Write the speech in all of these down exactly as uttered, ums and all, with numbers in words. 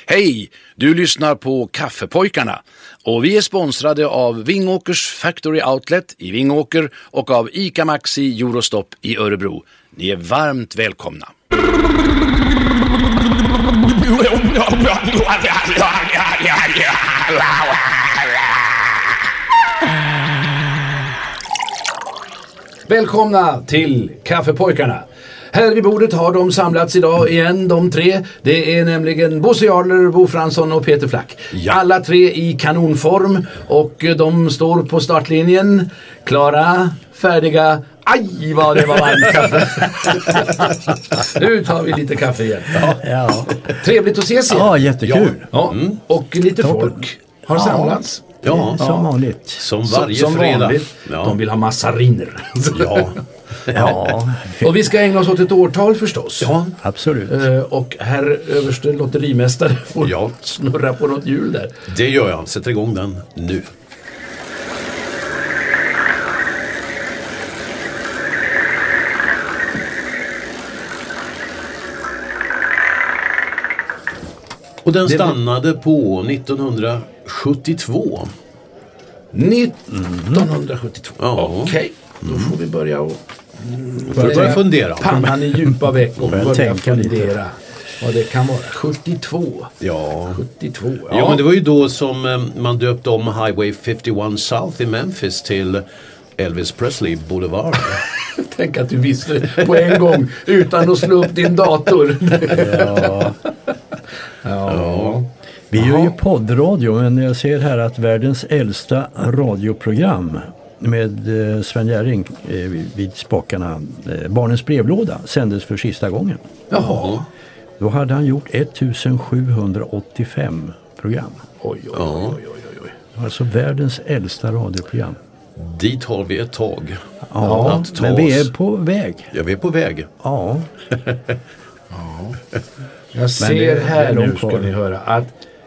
Hej, du lyssnar på Kaffepojkarna och vi är sponsrade av Vingåkers Factory Outlet i Vingåker och av ICA Maxi Eurostop i Örebro. Ni är varmt välkomna. Välkomna till Kaffepojkarna. Här vid bordet har de samlats idag igen, de tre. Det är nämligen Bosse Jarler, Bo Fransson och Peter Flack. Ja. Alla tre i kanonform och de står på startlinjen. Klara, färdiga. Aj, vad det var varmt kaffe. Nu tar vi lite kaffe igen. Ja. Ja. Trevligt att ses igen. Ja, jättekul. Ja. Mm. Och lite Toppen. folk har ja. samlats. Ja, som vanligt. Som varje som, som fredag. Vanligt. Ja. De vill ha massa rinner. Ja. Ja. Och vi ska ägna oss åt ett årtal förstås. Ja, absolut. Uh, och herr överste lotterimästare får ja. snurra på något hjul där. Det gör jag. Sätter igång den nu. Och den stannade på nittonhundrasjuttiotvå. nittonhundrasjuttiotvå. Ja. Okej, okay. Då får vi börja och Får börja, börja fundera. Pannan i djupa veck och börja tänka fundera lite. Vad det kan vara. sjuttiotvå. Ja. sjuttiotvå. Ja. ja, men det var ju då som man döpte om Highway femtioett South i Memphis till Elvis Presley Boulevard. Tänk att du visste på en gång utan att slå upp din dator. Ja. Ja. Ja. Vi gör ju poddradio, men jag ser här att världens äldsta radioprogram med Sven Jerring vid spakarna, Barnens brevlåda, sändes för sista gången. Jaha. Då hade han gjort sjuttonhundraåttiofem program. Oj, oj, oj, oj, oj, oj. Alltså världens äldsta radioprogram. Dit har vi ett tag. Ja, men vi är på väg. Ja, vi är på väg. Ja. Ja. Jag ser här nu, ska ni höra, att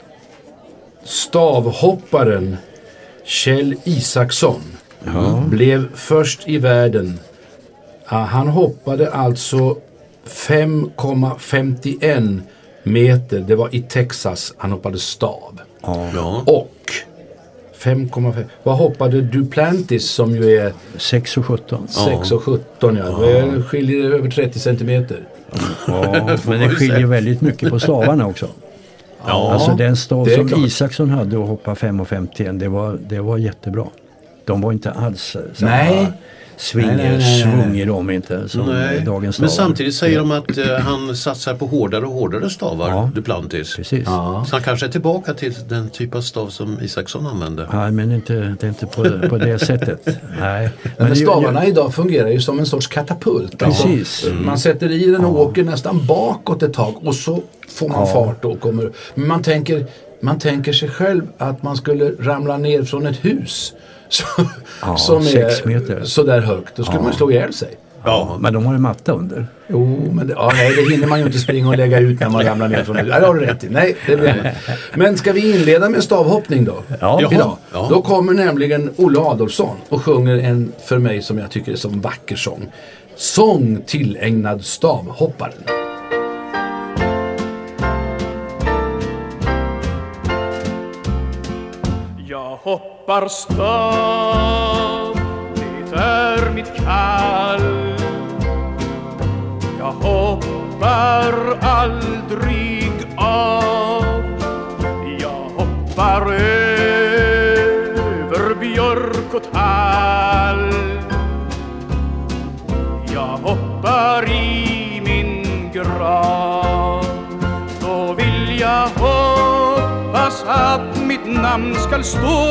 stavhopparen Kjell Isaksson mm. blev först i världen. Han hoppade alltså fem komma femtioett meter. Det var i Texas. Han hoppade stav. Ja. Och fem komma fem. Vad hoppade Duplantis som ju är sex och sjutton. sex och sjutton, ja. Det skiljer över trettio centimeter. Ja, men det skiljer väldigt mycket på stavarna också. Ja, alltså den stav som klart. Isaksson hade att hoppa fem komma femtioett, det var, det var jättebra. De var inte alls samma nej. Svinger, nej, nej, nej, nej. svung i dem inte som nej. dagens stavar. Men samtidigt säger de att uh, han satsar på hårdare och hårdare stavar, ja. Duplantis. Precis. Ja. Så han kanske är tillbaka till den typ av stav som Isaksson använde. Nej, men inte, det är inte på, på det sättet. Nej. Men, men stavarna ju, idag fungerar ju som en sorts katapult. Precis. Alltså, mm. Man sätter i den och ja. åker nästan bakåt ett tag och så får man ja. fart och kommer. Men man tänker, man tänker sig själv att man skulle ramla ner från ett hus. Så, ja, som sex är meter. Så där högt. Då skulle ja. man slå ihjäl sig. Ja, men de har en matta under. Jo, men det, ja, nej, det hinner man ju inte springa och lägga ut när man ramlar ner från det. Ja, det har du rätt i. Nej, det blir det. Men ska vi inleda med stavhoppning då? Ja. Idag? Ja. Då kommer nämligen Olle Adolfsson och sjunger en, för mig som jag tycker är som vacker sång. Sång tillägnad stavhopparen. Jag hoppar stav, det är mitt kall. Jag hoppar aldrig av. Jag hoppar över björk och tall. Jag hoppar i min grav. Då vill jag hoppas att mitt namn skall stå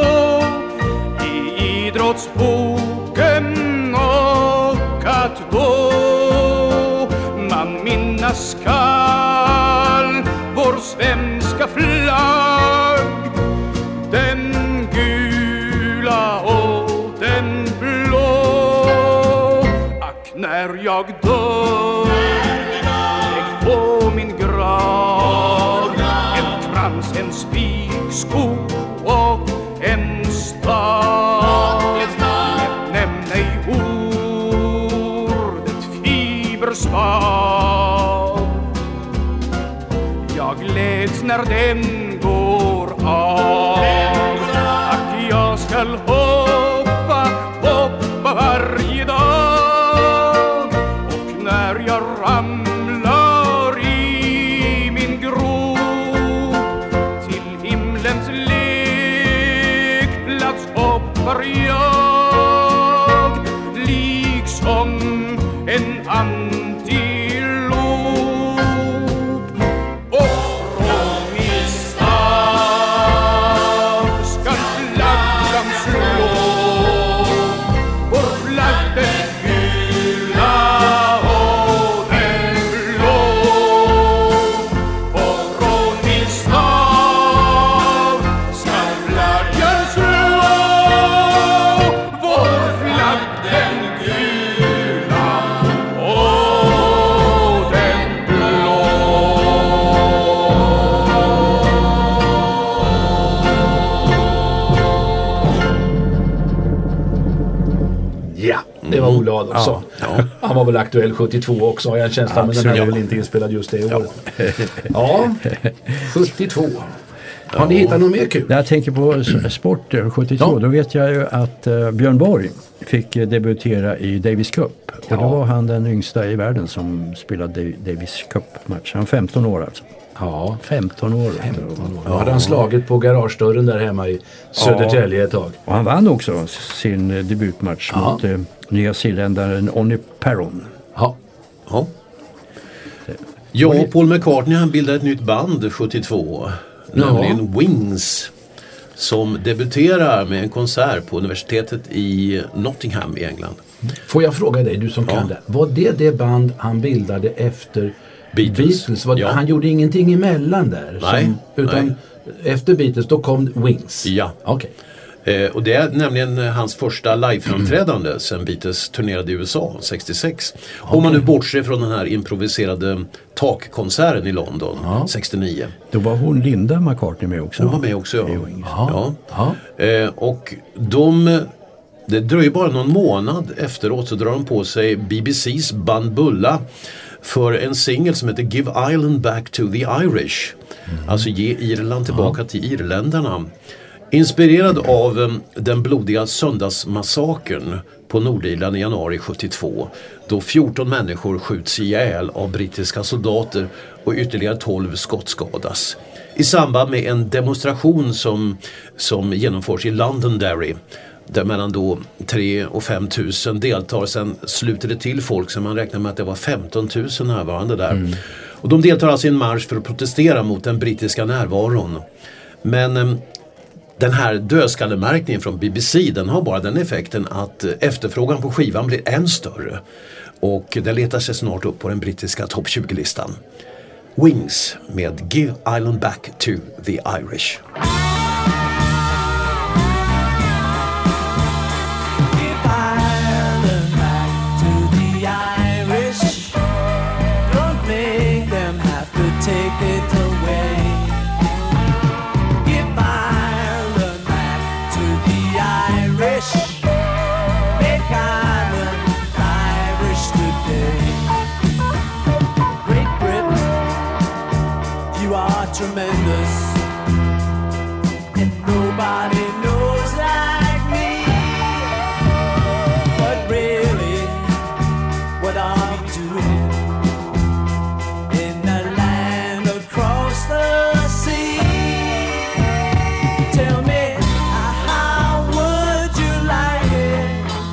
i idrottsboken och att då man minnas skall vår svenska flagg, den gula och den blå. Ack, när jag dör, lägg på min grav en krans, en spiksko och en stav. Nämn ej ordet fiberstav. Jag gläds när den går av. Ack, jag skall hoppa, hoppa varje dag. Och när jag ramlar i min grop, till himlens lekplats hoppar jag, liksom en antilop. Och från min stav ska flaggan slå, vår flagg den gula och den blå. Och från min stav ska flaggan slå, vår flagg den gula och den blå. Ja, det var Olle Adolphson. Han var väl aktuell sjuttiotvå också, har jag en känsla, men den här är väl inte inspelad just det året. Ja, sjuttiotvå. Har ni hittat något mer kul? När jag tänker på s- sport eh, sjuttiotvå, Ja. då vet jag ju att eh, Björn Borg fick eh, debutera i Davis Cup. Och Ja. då var han den yngsta i världen som spelade Dav- Davis Cup-match. Han var femton år alltså. Ja, femton år. då hade han slagit på garagedörren där hemma i Södertälje ett tag. Och han vann också sin eh, debutmatch Ja. mot eh, nya zeeländaren Onny Perron. Ja, Ja. Ja, Paul McCartney han bildade ett nytt band sjuttiotvå. Nämligen Wings. Som debuterar med en konsert på universitetet i Nottingham i England. får jag fråga dig, du som kan det. Var det det band han bildade efter Beatles? Var, Ja. Han gjorde ingenting emellan där? Nej, som, utan efter Beatles, då kom Wings? Ja. Okej. Eh, och det är nämligen hans första liveframträdande sen Beatles turnerade i U S A sextiosex. Om man nu bortser från den här improviserade takkonserten i London sextionio. Då var hon Linda McCartney med också. Hon var med också, ja. Ja. ja. Ja. Eh, och de, det dröjer bara någon månad efteråt så drar de på sig B B C:s Banbulla för en singel som heter Give Ireland Back to the Irish. Alltså ge Irland tillbaka till irländarna. Inspirerad av um, den blodiga söndagsmassakern på Nordirland i januari sjuttiotvå, då fjorton människor skjuts ihjäl av brittiska soldater och ytterligare tolv skottskadas. I samband med en demonstration som, som genomförs i Londonderry, där mellan då tre och fem tusen deltar. Sen sluter det till folk som man räknar med att det var femton tusen närvarande där. Mm. Och de deltar alltså i en marsch för att protestera mot den brittiska närvaron. Men um, den här dödskallemärkningen från B B C, den har bara den effekten att efterfrågan på skivan blir än större. Och den letar sig snart upp på den brittiska topp tjugo-listan. Wings med Give Ireland Back to the Irish. Tremendous, and nobody knows like me. But really, what are we doing in a land across the sea? Tell me, how would you like it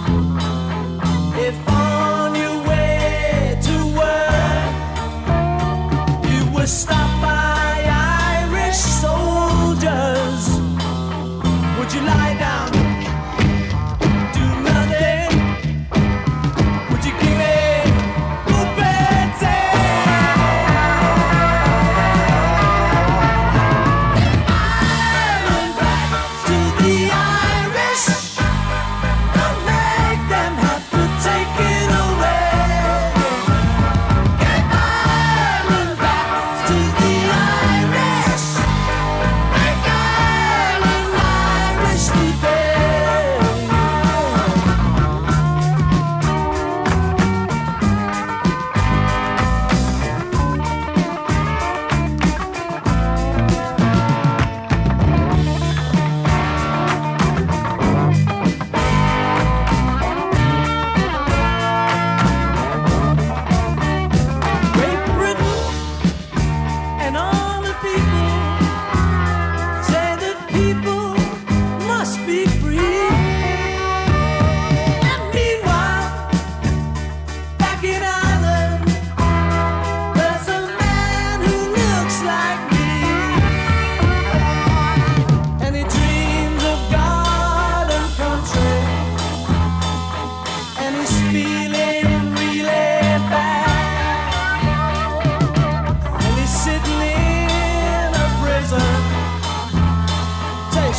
if on your way to work you were stopped by soldiers? Would you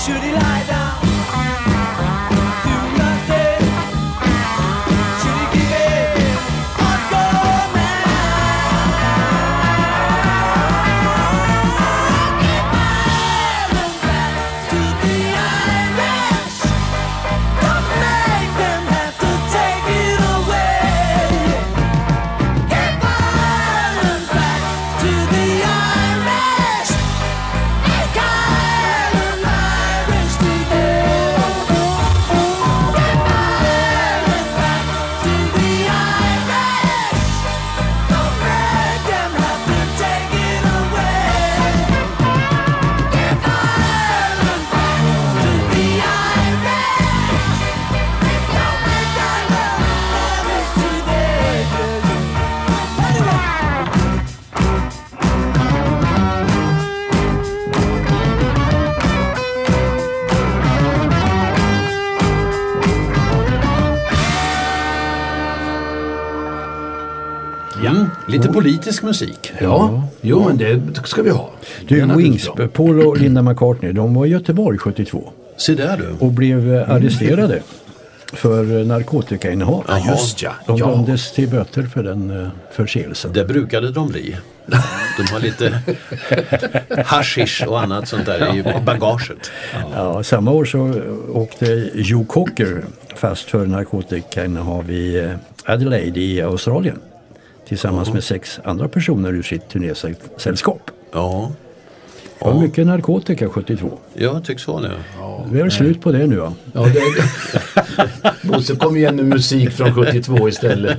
should he lie down? Do nothing. Should he give it or go mad? Give Ireland back to the Irish. Don't make them have to take it away. Give Ireland back to the Irish. Make Ireland Irish today. Give Ireland back to the Irish. Don't make them have to take it away. Give Ireland back to the Irish. Don't make Ireland Irish today. Mm. Lite politisk musik. Ja, jo men det ska vi ha. Det Du, är Wings, naturligtvis bra. Paul och Linda McCartney, de var i Göteborg sjuttiotvå Se där du. och blev eh, arresterade för eh, narkotikainnehav. Ja, just ja. De ja. dömdes till böter för den eh, förseelsen. Det brukade de bli. De har lite hashish och annat sånt där i bagaget. Ja, samma år så åkte Joe Cocker fast för narkotikainnehav i eh, Adelaide i Australien tillsammans med sex andra personer ur sitt turnésällskap. Ja, Det var mycket narkotika sjuttiotvå. jag tycks vara det. Vi har slut på det nu, va? Ja, det... Bosse kom igen med musik från sjuttiotvå istället.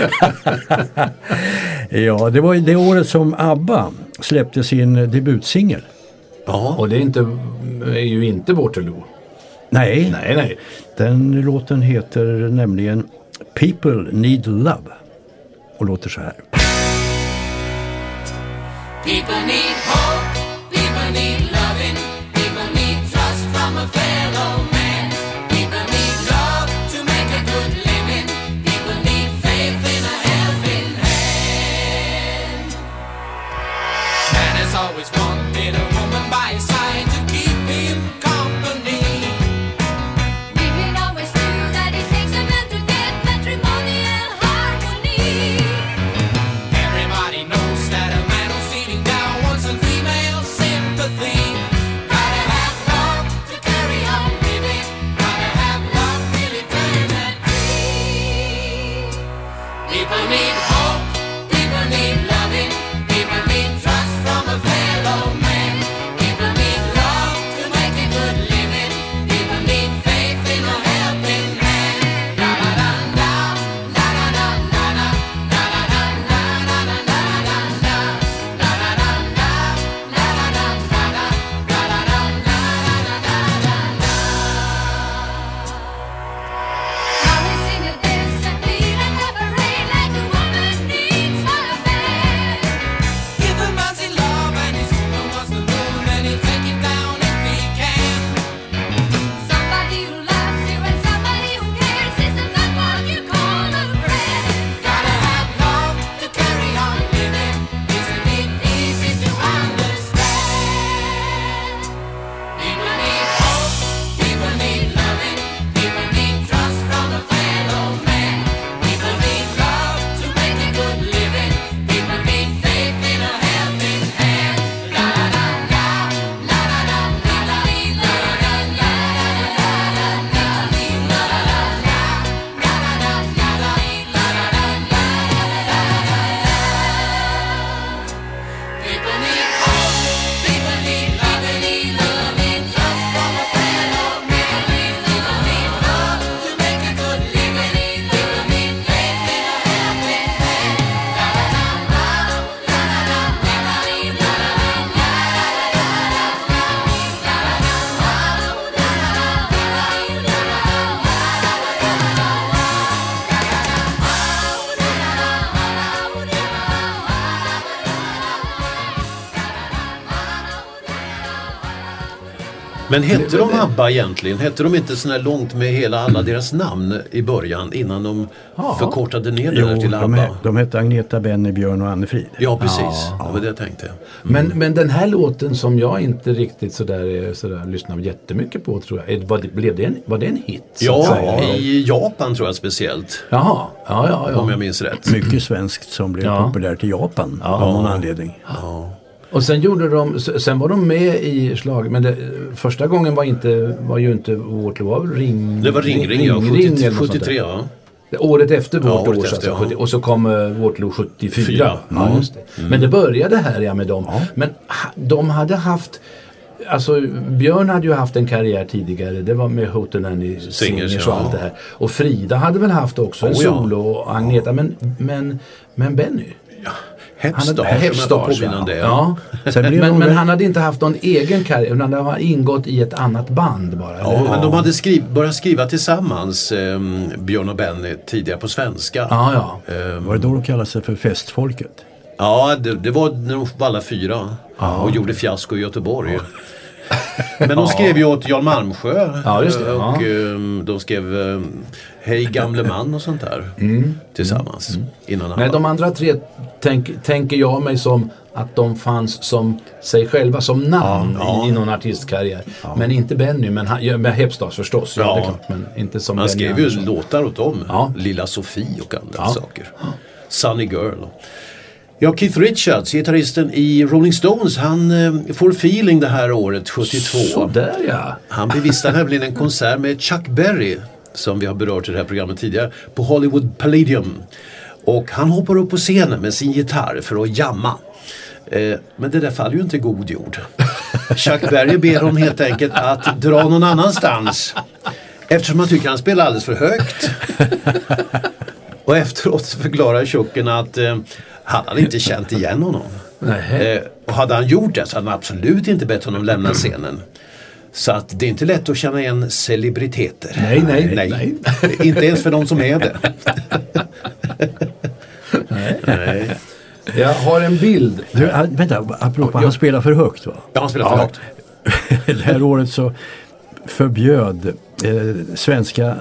Ja, det var ju det året som ABBA släppte sin debutsingel. Ja, Och det är, inte, är ju inte Waterloo. Nej, Nej, nej. den låten heter nämligen People Need Love och låter så här. People need hope, people need loving, people need trust from a fellow man. People need love to make a good living, people need faith in a helping hand. Man has always wanted a woman by his side to keep him company. Women always knew that it takes a man to get matrimonial harmony. Everybody knows that a man who's feeling down wants some female sympathy. Gotta have love to carry on living. Gotta have love really turn and free. People need hope. People need loving. People need trust from a fellow man. People need Men hette de ABBA egentligen? Hette de inte sån här långt med hela alla deras namn i början innan de Ja. förkortade ner det Jo, där till de, ABBA? he- de hette Agneta, Benny, Björn och Anne-Frid. Ja, precis. Det var det jag tänkte. Men, men den här låten som jag inte riktigt sådär, sådär lyssnar jättemycket på tror jag. Är- Var det, blev det en, var det en hit? så att Ja, säga? i Japan tror jag speciellt. Jaha, ja, ja, Om ja. jag minns rätt. Mycket svenskt som blev Ja. populärt i Japan av någon anledning. Och sen gjorde de, sen var de med i slag, men det, första gången var inte, var ju inte vårt lov, ring, Det var Ring Ring, ja. eller sjuttio, något sånt där. sjuttiotre, ja. Året efter vårt året år, efter, alltså, ja. sjuttio, och så kom uh, Waterloo sjuttiofyra. Fyra. Ja, Mm. just det. Men det började här ja, med dem. Men ha, de hade haft, alltså Björn hade ju haft en karriär tidigare. Det var med Hootenanny Singers och ja. allt det här. Och Frida hade väl haft också en Oh, ja. solo och Agneta. Men, men, men Benny. Hepstars, hade- om jag får Hepstars, påminna om det. ja. Sen blev Men, de men väl- han hade inte haft någon egen karriär, utan han har ingått i ett annat band bara. Ja, eller? men de hade skriv, börjat skriva tillsammans, eh, Björn och Benny, tidigare på svenska. Ja, ja. Eh, Var det då de kallade sig för Festfolket? ja, det, det var när de var alla fyra och gjorde fiasko i Göteborg. Men de skrev ju åt Jan Malmsjö Ja, just det, och ja. eh, de skrev eh, Hej gamle man och sånt där tillsammans innan Nej, alla. de andra tre tänk, tänker jag mig som att de fanns som sig själva som namn Ja, i, i någon artistkarriär. Men inte Benny, men, han, ja, med Hepstars förstås. Ja, Ja. det är klart, men inte som Man Benny skrev ju Andersson. låtar åt dem. Ja. Lilla Sofie och andra Ja. saker. Sunny Girl. Ja, Keith Richards, gitarristen i Rolling Stones, han eh, får feeling det här året sjuttiotvå. Sådär ja. Han bevistar nämligen en konsert med Chuck Berry, som vi har berört i det här programmet tidigare, på Hollywood Palladium. Och han hoppar upp på scenen med sin gitarr för att jamma. Eh, men det där faller ju inte i god jord. Chuck Berry ber honom helt enkelt att dra någon annanstans. Eftersom han tycker han spelar alldeles för högt. Och efteråt förklarar Chucken att eh, han hade inte känt igen honom. Nej. Eh, och hade han gjort det så hade han absolut inte bett honom lämna scenen. Så att det är inte lätt att känna igen celebriteter. Nej, nej, nej. nej. Inte ens för de som är det. Nej. Jag har en bild. Du, ah, vänta, apropå, han spelar för högt va? Ja, han spelar för Ja. högt. Det här året så förbjöd eh, svenska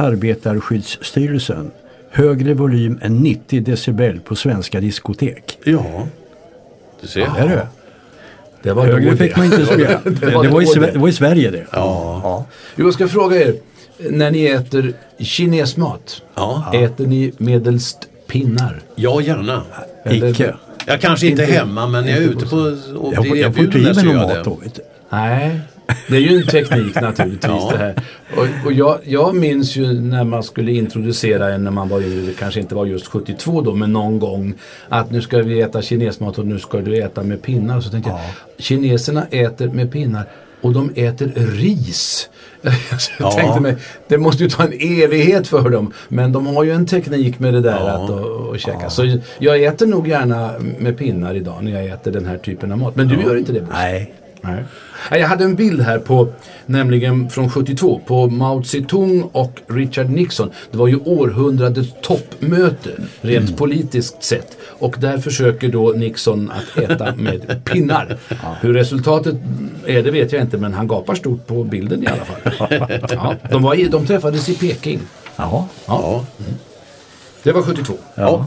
arbetarskyddsstyrelsen högre volym än nittio decibel på svenska diskotek. Ja, du ser. Är det? Det var Högre då fick det. man inte spela. Det Det, var det, var i, då Sve- det. det var i Sverige det. Ja. Jo, jag ska fråga er. När ni äter kinesmat, Ja. äter ni medelst pinnar? Ja, gärna. Eller- Icke. Jag kanske inte, Inte- hemma, men när jag är inte ute på- på och Jag får, blir jag får erbjuden ta där i så med gör någon jag mat det. då. Vet du. Nej, det är ju en teknik naturligtvis Ja. det här. Och, och jag, jag minns ju när man skulle introducera en, när man var ju, det kanske inte var just sjuttiotvå då, men någon gång att nu ska vi äta kinesmat och nu ska du äta med pinnar. Så tänkte jag, kineserna äter med pinnar och de äter ris. Jag Ja. tänkte mig, det måste ju ta en evighet för dem. Men de har ju en teknik med det där Ja. att och, och käka. Så jag äter nog gärna med pinnar idag när jag äter den här typen av mat. Men du gör inte det, Bosse? Nej. Nej. Nej, jag hade en bild här på, nämligen från sjuttiotvå, på Mao Zedong och Richard Nixon. Det var ju århundradets toppmöte, rent politiskt sett. Och där försöker då Nixon att äta med pinnar. Hur resultatet är det vet jag inte, men han gapar stort på bilden i alla fall. Ja, de, var i, de träffades i Peking. Jaha. Ja. Det var sjuttiotvå. Ja.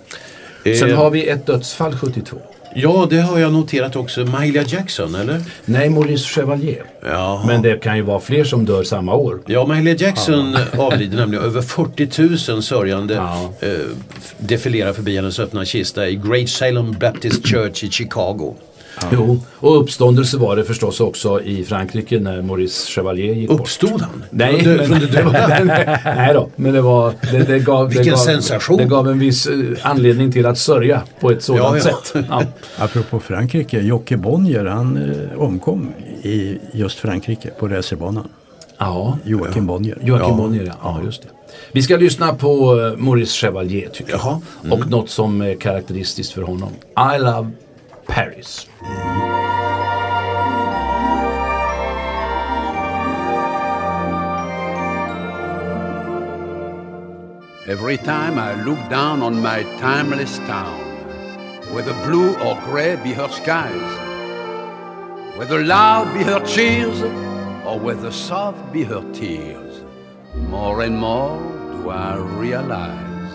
Sen Eh, har vi ett dödsfall sjuttiotvå. ja, det har jag noterat också. Mahalia Jackson, eller? Nej, Maurice Chevalier. Ja. Men det kan ju vara fler som dör samma år. Ja, Mahalia Jackson avlider nämligen. Över fyrtio tusen sörjande Ja. eh, defilerar förbi hennes öppna kista i Great Salem Baptist Church i Chicago. Jo, och uppståndelse var det förstås också i Frankrike när Maurice Chevalier gick bort. Uppstod han? Nej, Från det- men, från det döda? nej, nej, nej då, men det var det, det gav, det Vilken gav, sensation. Det gav en viss eh, anledning till att sörja på ett sådant Ja, ja. sätt. Ja. Apropå Frankrike, Jocke Bonnier han eh, omkom i just Frankrike på racerbanan. Ja. Joakim Bonnier. Joakim Ja. Bonnier, ja. ja, just det. Vi ska lyssna på eh, Maurice Chevalier tycker jag. Jaha. Och något som är karaktäristiskt för honom. I love Paris. Every time I look down on my timeless town, whether blue or grey be her skies, whether loud be her cheers or whether soft be her tears, more and more do I realize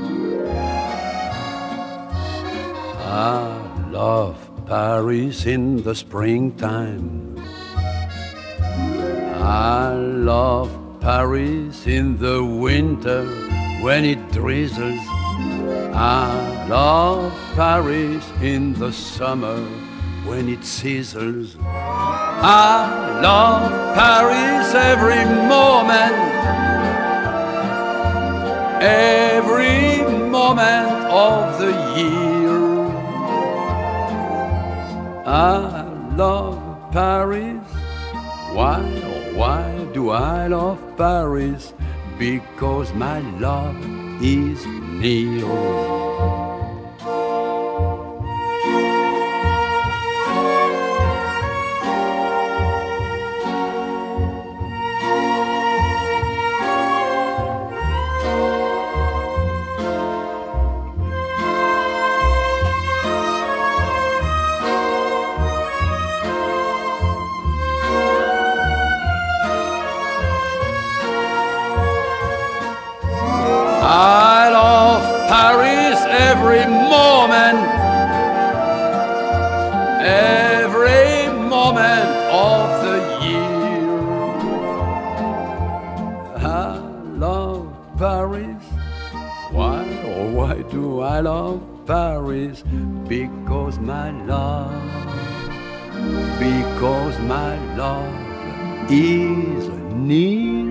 I love Paris in the springtime. I love Paris in the winter when it drizzles. I love Paris in the summer when it sizzles. I love Paris every moment, every moment of the year. I love Paris. Why, oh why do I love Paris? Because my love is near. I love Paris every moment, every moment of the year. I love Paris. Why, oh why do I love Paris? Because my love, because my love is near.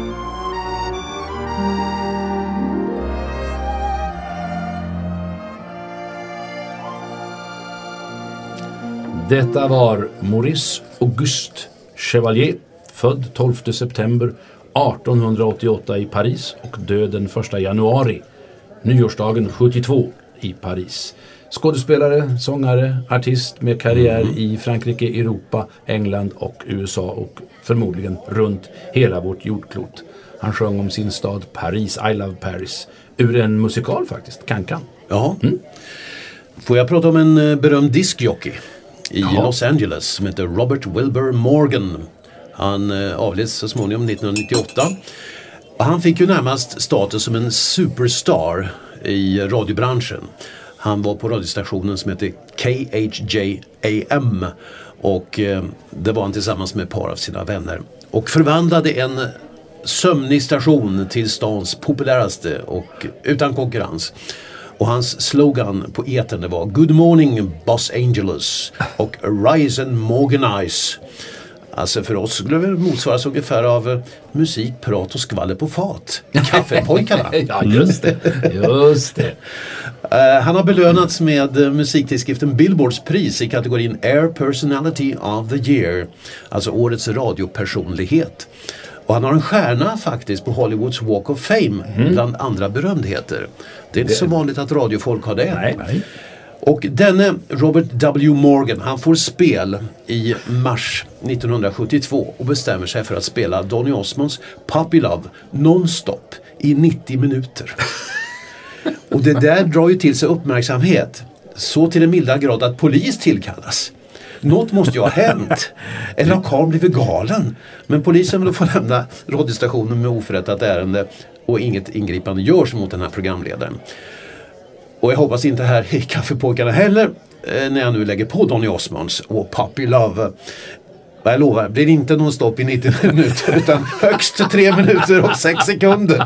Detta var Maurice Auguste Chevalier, född tolfte september artonhundraåttioåtta i Paris och död den första januari, nyårsdagen sjuttiotvå i Paris. Skådespelare, sångare, artist med karriär mm. i Frankrike, Europa, England och U S A och förmodligen runt hela vårt jordklot. Han sjöng om sin stad Paris, I love Paris, ur en musikal faktiskt, Can-Can. Ja. Mm. Får jag prata om en berömd diskjockey i Jaha. Los Angeles som heter Robert Wilbur Morgan. Han eh, avleds så småningom nittonhundranittioåtta. Och han fick ju närmast status som en superstar i radiobranschen. Han var på radiostationen som heter K H J A M och eh, det var han tillsammans med ett par av sina vänner. Och förvandlade en sömnig station till stans populäraste och utan konkurrens. Och hans slogan på etern det var Good morning Los Angeles och Rise and Morganize. Alltså för oss skulle det motsvaras ungefär av uh, musik, prat och skvaller på fat. Kaffepojkarna. Ja, just det. Just det. Uh, han har belönats med uh, musiktidskriften Billboards pris i kategorin Air Personality of the Year. Alltså årets radiopersonlighet. Och han har en stjärna faktiskt på Hollywoods Walk of Fame mm. bland andra berömdheter. Det är inte det... så vanligt att radiofolk har det. Nej, nej. Och denne Robert W. Morgan, han får spel i mars nittonhundrasjuttiotvå och bestämmer sig för att spela Donny Osmonds Puppy Love nonstop i nittio minuter. Och det där drar ju till sig uppmärksamhet så till en milda grad att polis tillkallas. Något måste ju ha hänt. Eller har Karl blivit galen? Men polisen vill få lämna radiostationen med oförrättat ärende och inget ingripande görs mot den här programledaren. Och jag hoppas inte här i Kaffepojkarna heller eh, när jag nu lägger på Donny Osmonds och Puppy Love. Jag lovar, blir inte någon stopp i nittio minuter utan högst tre minuter och sex sekunder.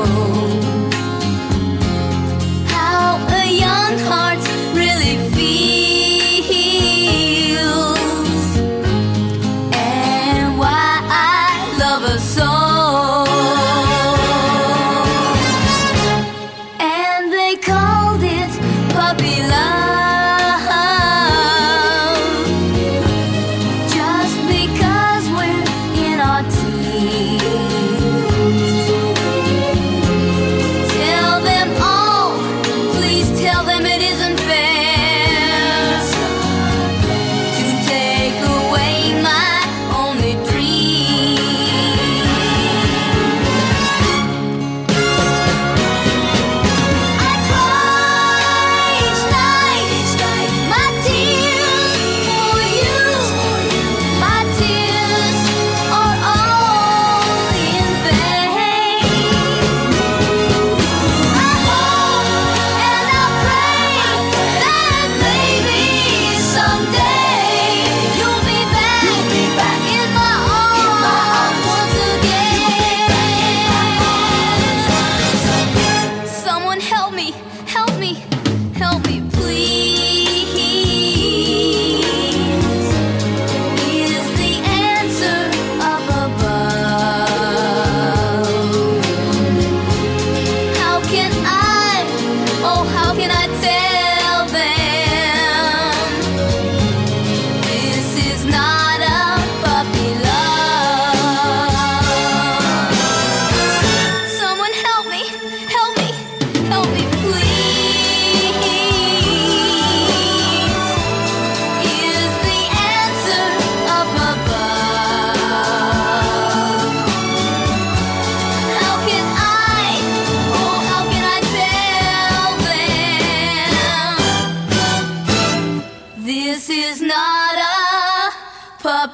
Feel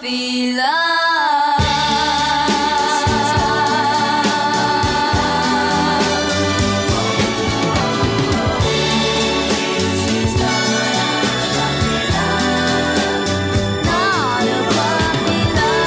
puppy love. Not a puppy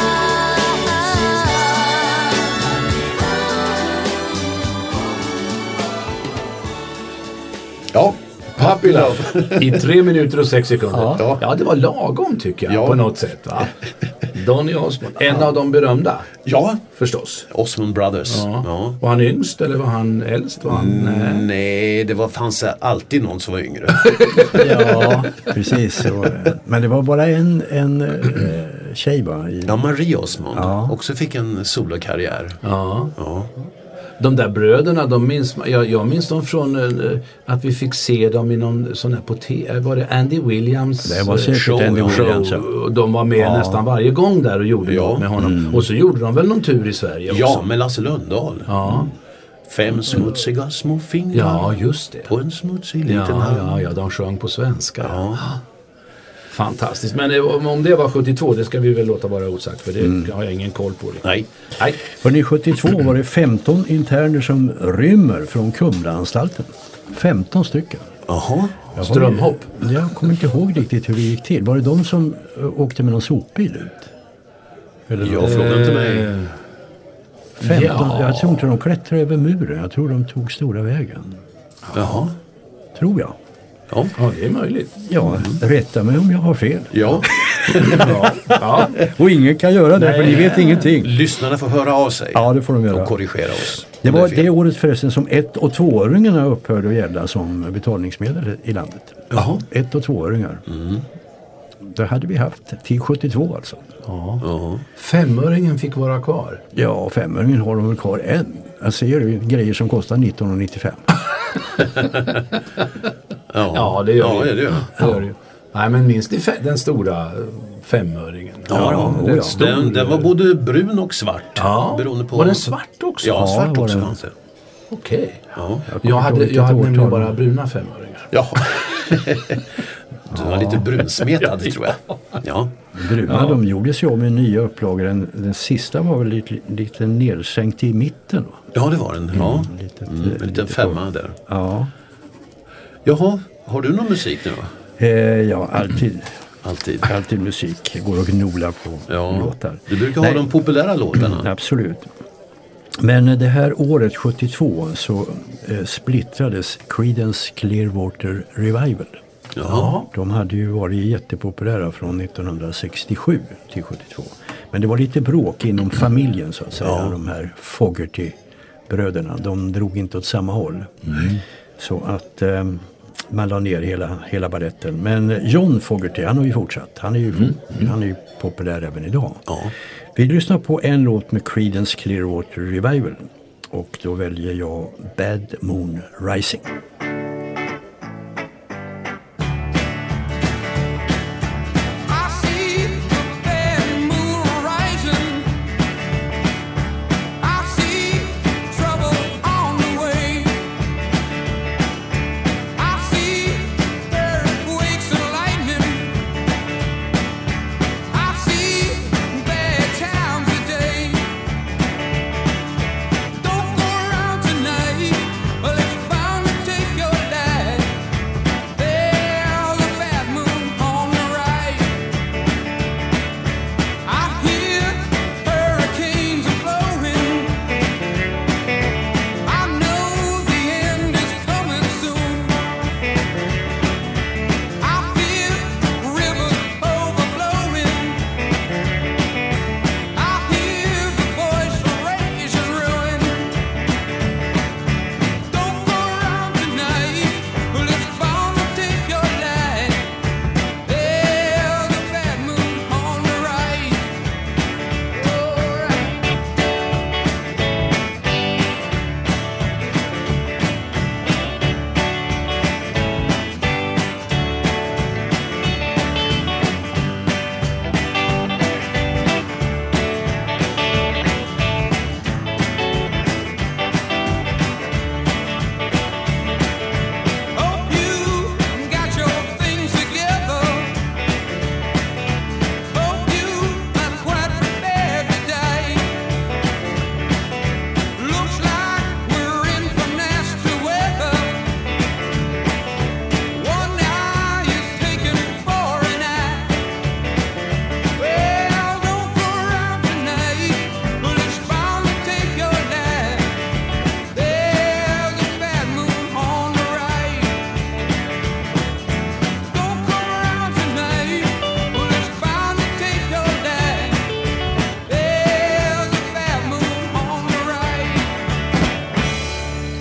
Ja, Puppy Love i tre minuter och sex sekunder. Ja. Ja, det var lagom tycker jag Ja. på något sätt. Va? Donny Osmond, en av de berömda ja. förstås. Osmond Brothers. Ja. Ja. Var han yngst eller var han äldst? Var han, eh, Nej, det var, fanns alltid någon som var yngre. Ja, precis så. Men det var bara en, en eh, tjej va? I, Ja, Marie Osmond. Ja. Också fick en solokarriär. Ja. Ja. De där bröderna, de minns, jag, jag minns dem från eh, att vi fick se dem i någon sån här på te, var det Andy Williams Det var eh, säkert show, Andy ja. Williams. ja. och de var med Ja. nästan varje gång där och gjorde Ja. något med honom. Och så gjorde de väl någon tur i Sverige också. Ja, med Lasse Lundahl. Ja. Fem smutsiga små fingrar Ja, just det. på en smutsig liten Ja, hand. ja, ja, de sjöng på svenska. Ja. Fantastiskt. Men eh, om om det var sjuttiotvå, det ska vi väl låta vara osagt för det har jag ingen koll på. Det. Nej. Nej. Hörrni, sjuttiotvå var det femton interner som rymmer från Kumlaanstalten. femton stycken. Jaha. Strömhopp. Jag kommer inte ihåg riktigt hur det gick till. Var det de som eh, åkte med någon sopbil ut? Eller Jag frågar inte mig. Eh, femton, ja. Jag tror inte de klättrade över muren. Jag tror de tog stora vägen. Jaha. Tror jag. Ja. Ja, det är möjligt. Ja, rätta mig om jag har fel. Ja. Ja. Ja. Och ingen kan göra det, för Nej. ni vet ingenting. Lyssnarna får höra av sig. Ja, det får de göra. Och korrigera oss. Det om var är fel. det året förresten som ett- och tvåöringarna upphörde att gälla som betalningsmedel i landet. Jaha. Ett- och tvåöringar. Det hade vi haft till sjuttiotvå alltså. Ja. Femöringen fick vara kvar. Ja, femöringen har de väl kvar än. Jag ser ju grejer som kostar nitton nittiofem. Ja. Ja, det gör ja, det. det. gör Det gör det ju. Nej, men minns ni fe- den stora eh, femöringen? Ja, ja, ja, ja. stor. Den, den var både brun och svart. Ja. Beroende på... Var den svart också? Ja, Ja, svart var också den. fanns det. Okej. Ja. Jag hade, ihåg jag hade vilket nämligen årtal. bara bruna femöringar. Ja. Du var lite brunsmetad tror jag. Ja. Bruna, de gjordes ju om med nya upplagor. Den, den sista var väl lite, lite nedsänkt i mitten. Va? Ja, det var den. Ja. litet, Mm, en liten lite femma där. Ja, Jaha, har du någon musik nu då? eh, ja alltid, Alltid. alltid musik. Jag går och gnolar på Ja. låtar. Du brukar Nej. ha de populära låtarna. Absolut. Men eh, det här året sjuttiotvå så eh, splittrades Creedence Clearwater Revival. Jaha. De hade ju varit jättepopulära från nittonhundrasextiosju till sjuttiotvå. Men det var lite bråk inom familjen så att säga. Ja. De här Fogerty-bröderna. De drog inte åt samma håll. Så att eh, man la ner hela, hela balletten. Men John Fogerty, han har ju fortsatt. Han är ju, han är ju populär även idag. Ja. Vi lyssnar på en låt med Creedence Clearwater Revival. Och då väljer jag Bad Moon Rising. I see the bad moon rising. I see trouble on the way. I see earthquakes and lightning. I see bad times today. Don't go around tonight, well, it's bound to take your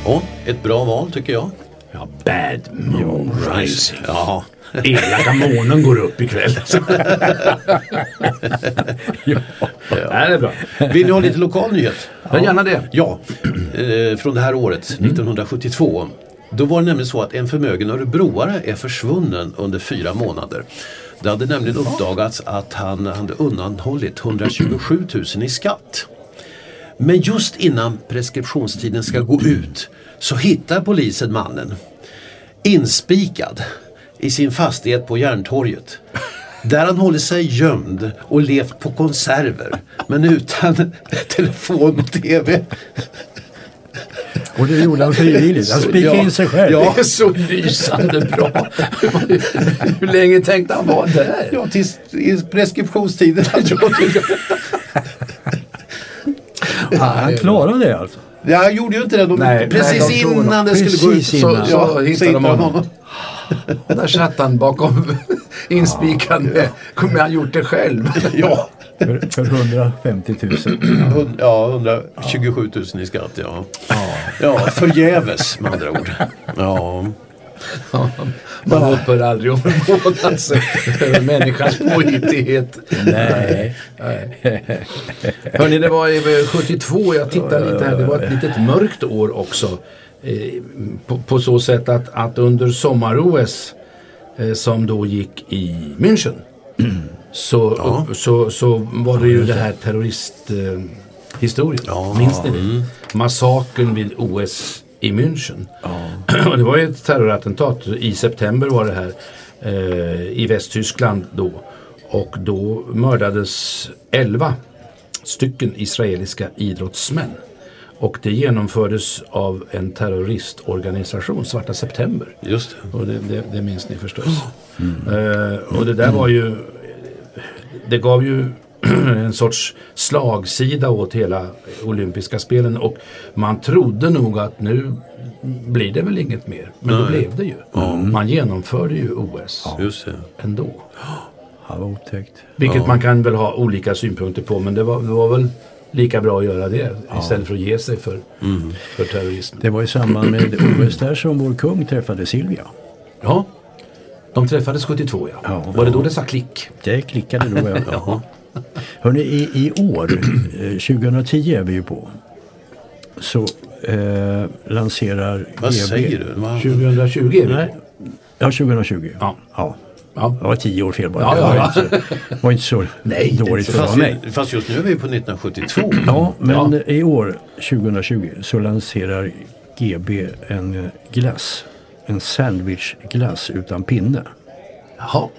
Ja, ett bra val tycker jag. Ja, Bad Moon Rising. Ja. Elaka månen går upp ikväll. ja. ja, det är bra. Vill ni ha lite lokal nyhet? Ja, gärna det. Ja, eh, från det här året, nittonhundrasjuttiotvå. Då var det nämligen så att en förmögen örebroare är försvunnen under fyra månader. Det hade nämligen uppdagats att han hade undanhållit hundratjugosju tusen i skatt. Men just innan preskriptionstiden ska gå ut så hittar polisen mannen inspikad i sin fastighet på Järntorget. Där han håller sig gömd och levt på konserver men utan telefon och tv. Och det gjorde han frivilligt. Han spikade Ja. in sig själv. Ja. Det är så lysande bra. Hur länge tänkte han vara där? Ja, tills i preskriptionstiden. Ja, han klarade det alltså. Ja, jag gjorde ju inte det. De, Nej, precis nej, de tog innan det skulle gå ut. Precis Så, innan. så, Så så hittade de hittade de honom. honom. Och där satt han bakom inspikad med, kommer han gjort det själv? Ja. För, för hundrafemtio tusen. Hund- Ja, hundratjugosju tusen i skatt, ja. Ja, förgäves med andra ord. Ja. Man upphör aldrig att förvåna sig över människans påhittighet. Nej. Hörrni, det var i sjuttiotvå, jag tittar lite här, det var ett litet mörkt år också. Eh, på, på så sätt att, att under sommar-O S eh, som då gick i München så, Ja. upp, så, så var det ju det här terroristhistorien. Eh, historien. Ja. Minns ni det? Massakern vid O S i München. Och det var ju ett terrorattentat. I september var det här eh, i Västtyskland då. Och då mördades elva stycken israeliska idrottsmän. Och det genomfördes av en terroristorganisation, Svarta September. Just det. Och det, det, det minns ni förstås. Eh, och det där var ju, det gav ju en sorts slagsida åt hela olympiska spelen, och man trodde nog att nu blir det väl inget mer, men Nej. det blev det ju. Man genomförde ju O S Just det. ändå. Ja, vad otäckt. Vilket man kan väl ha olika synpunkter på, men det var, det var väl lika bra att göra det istället för att ge sig för, för terrorism. Det var i samband med O S där som vår kung träffade Silvia. Ja, de träffades sjuttiotvå, ja. Ja. Var det då det sa klick? Det klickade då. Ja. Jaha. Hörrni, i, i år, eh, tjugohundratio är vi ju på, så eh, lanserar Vad G B. säger du? Va? tjugohundratjugo är vi Nej. på. Ja, tjugohundratjugo. Ja. Ja. Ja. Det var tio år fel bara. Ja, Det ja, var, ja. Inte så, var inte så Nej, dåligt för Fast, mig. vi, fast just nu är vi på nittonhundrasjuttiotvå. Ja, men Ja. i år, tjugohundratjugo, så lanserar G B en glass. En sandwichglass utan pinne. Jaha.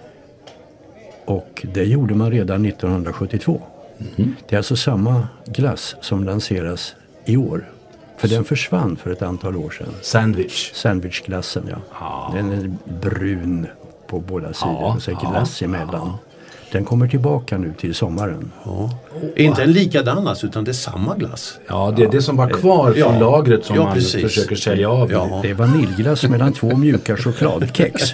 Och det gjorde man redan nittonhundrasjuttiotvå. Det är alltså samma glass som lanseras i år. För den försvann för ett antal år sedan. Sandwich. Sandwichglassen, ja. Ja. Den är brun på båda sidor Ja, och så är ja, glass emellan. Den kommer tillbaka nu till sommaren. Inte en likadan alltså, utan det är samma glass. Ja, det är det som var kvar från Ja. lagret som Ja, man precis. försöker sälja av. Ja. Det är vaniljglass mellan två mjuka chokladkex.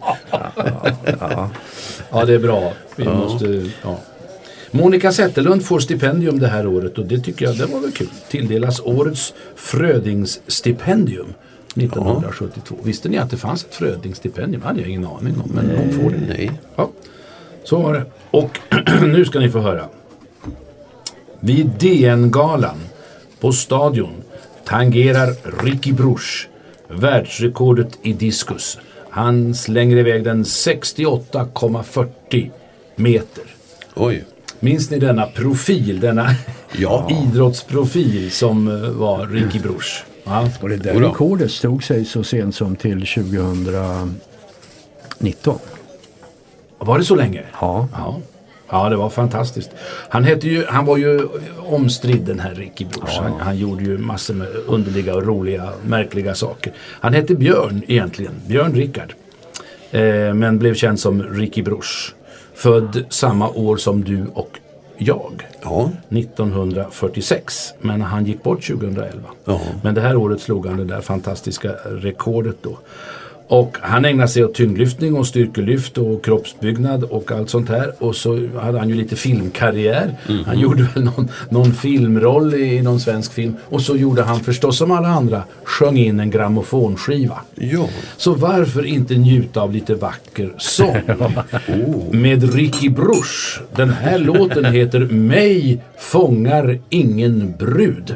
Ja, det är bra. Vi måste, ja. Monica Zetterlund får stipendium det här året, och det tycker jag, det var väl kul. Tilldelas årets Frödingsstipendium nittonhundrasjuttiotvå. Visste ni att det fanns ett Frödingsstipendium? Det hade jag ingen aning om, men hon får det. Nej. Ja, så var det. Och nu ska ni få höra. Vid D N-galan på Stadion tangerar Ricky Bruch världsrekordet i diskus. Han slänger iväg den sextioåtta komma fyrtio meter. Oj. Minns ni denna profil, denna Ja. idrottsprofil som eh, var Ricky Bruch? Ja. Och det där Jodå. rekordet stod sig så sent som till tjugohundranitton. Var det så länge? Ja. Ja. Ja, det var fantastiskt. Han, hette ju, han var ju omstridd, den här Ricky Bruch. Han, han gjorde ju massor med underliga och roliga, märkliga saker. Han hette Björn egentligen, Björn Rickard. Eh, men blev känd som Ricky Bruch. Född samma år som du och jag. Ja. nittonhundrafyrtiosex. Men han gick bort tjugohundraelva. Ja. Men det här året slog han det där fantastiska rekordet då. Och han ägnade sig åt tyngdlyftning och styrkelyft och kroppsbyggnad och allt sånt här. Och så hade han ju lite filmkarriär. Mm. Han gjorde väl någon, någon filmroll i någon svensk film. Och så gjorde han förstås som alla andra, sjöng in en grammofonskiva. Ja. Så varför inte njuta av lite vacker sång? oh. Med Ricky Bruch. Den här låten heter Mig fångar ingen brud.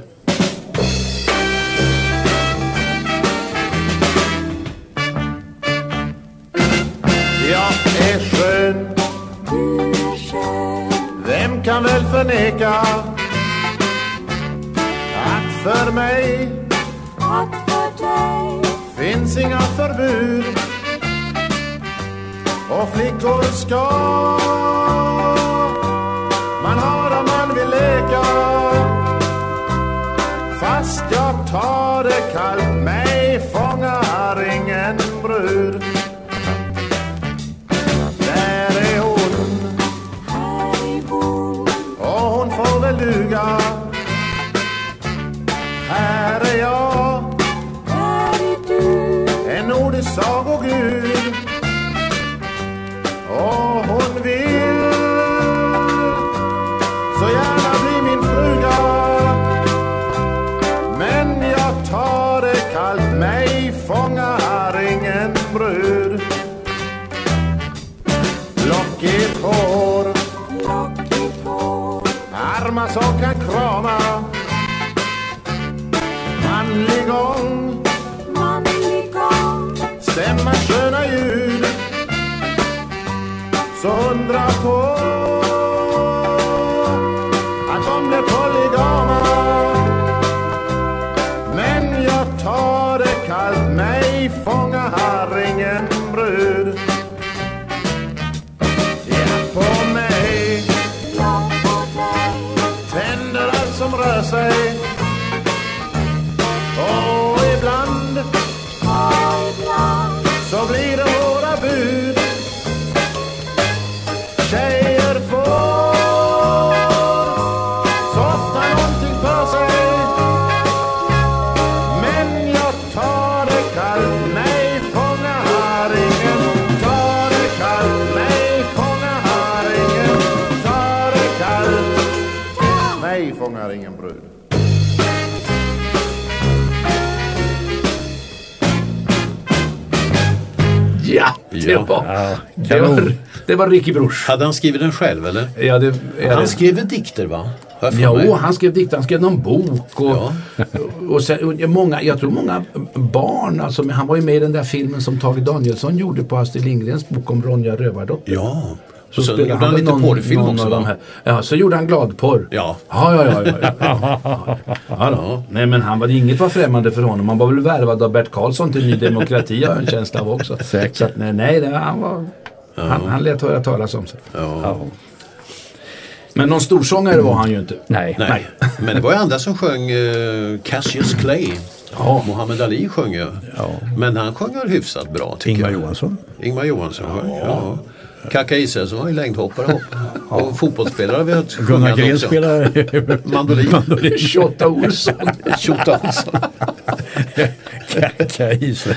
Jag är skön. Vem kan väl förneka att för mig finns inga förbud och flickor ska man ha om man vill leka. Fast jag tar det kallt, mig fångar ingen brud. Duga. Här är jag, en nordisk sagogud, och hon vill så gärna bli min fruga. Men jag tar det kallt, mig fångar ingen brud. Lockigt hår, armar som kan krama, manlig gång, manlig gång, stämma sköna ljud, så undra på att de blir polygama. Men jag tar det kallt, mig fångar ingen brud. Ja, på mig som rör sig, och ibland, och ibland så blir det våra bud. Tjejer får så ofta någonting för sig, men jag tar det kallt, mig fångar ingen. Tar det kallt, mig fångar ingen. Tar det kallt, mig fångar ingen brud. Ja, det Ja. var, Ja, det var, det var Ricky Bruch. Hade han skrivit den själv eller? Ja, det, ja, Han det, skrev dikter va? Har jag för ja, mig? han skrev dikter, han skrev någon bok och, Ja. och, sen, och många, jag tror många barn, alltså, han var ju med i den där filmen som Tage Danielsson gjorde på Astrid Lindgrens bok om Ronja Rövardotter. Ja. Så Och sen spelade gjorde han väl lite porrfilm någon också, av de va? här. Ja, så gjorde han gladporr. Ja. Ja, ja, ja. ja, ja, ja, ja, ja då. Nej, men han var, inget var främmande för honom. Han var väl värvad av Bert Karlsson till Ny Demokrati, har jag en känsla av också. Säkert. Så att, nej, nej det, han var... Han, han lät höra talas om sig. Ja. Ja. Men någon storsångare var han ju inte. Nej. Nej. Men det var ju andra som sjöng uh, Cassius Clay. Ja. Muhammad Ali sjöng ju. Ja. Men han sjöng ju hyfsat bra tycker Ingmar jag. Johansson. Ingmar Johansson sjöng, ja. Kaka Israelsson var ju längdhoppare hopp. Och fotbollsspelare har vi hört Gunnar sjungande Gren också. spelar Mandolin. Tjotta Olsson. Tjota Olsson. Kaka Israel.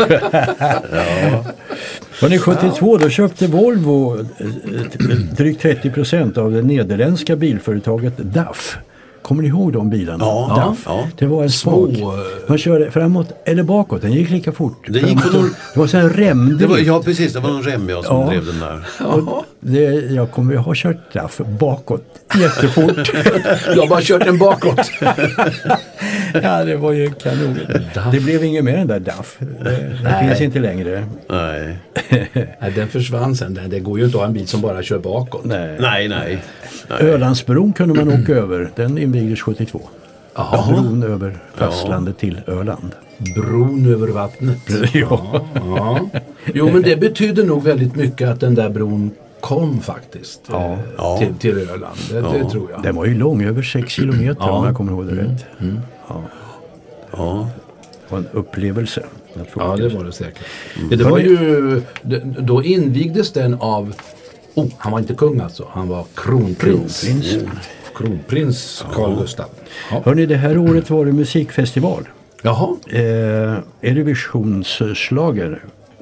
Hörrni, sjuttiotvå då köpte Volvo eh, drygt trettio procent av det nederländska bilföretaget D A F. Kommer ni ihåg de bilarna? Ja, D A F. ja. Det var en Små, smak. Man körde framåt eller bakåt. Den gick lika fort. Det gick Framåt. på någon- Det var så en remdrift. Det var, ja precis, det var någon rem jag som Ja. drev den där. Och det, jag kommer att ha kört D A F bakåt jättefort. Jag har bara kört den bakåt. Ja, det var ju kanon. Det blev inget mer än där D A F. Det, det finns inte längre. Nej, Nej, den försvann sen. Det går ju inte att ha en bil som bara kör bakåt. Nej. nej, nej. Ölandsbron kunde man åka över. Den invigdes sjuttiotvå. Jaha. Bron över fastlandet till Öland. Bron över vattnet. Ja. Ja. Jo, men det betyder nog väldigt mycket att den där bron kom faktiskt Ja. eh, Ja. Till, till Öland. Det, det tror jag. Den var ju lång, över sex kilometer Ja. om jag kommer ihåg det rätt. Ja. Ja. Det var en upplevelse. Att få Ja, åka. det var det säkert. Det, det var ju, det, då invigdes den av, oh, han var inte kung alltså, han var kronprins. Kronprins. Oh, kronprins Carl Gustaf. Ja. Hörrni, det här året var det musikfestival. Jaha, Eh, Eurovisionsschlager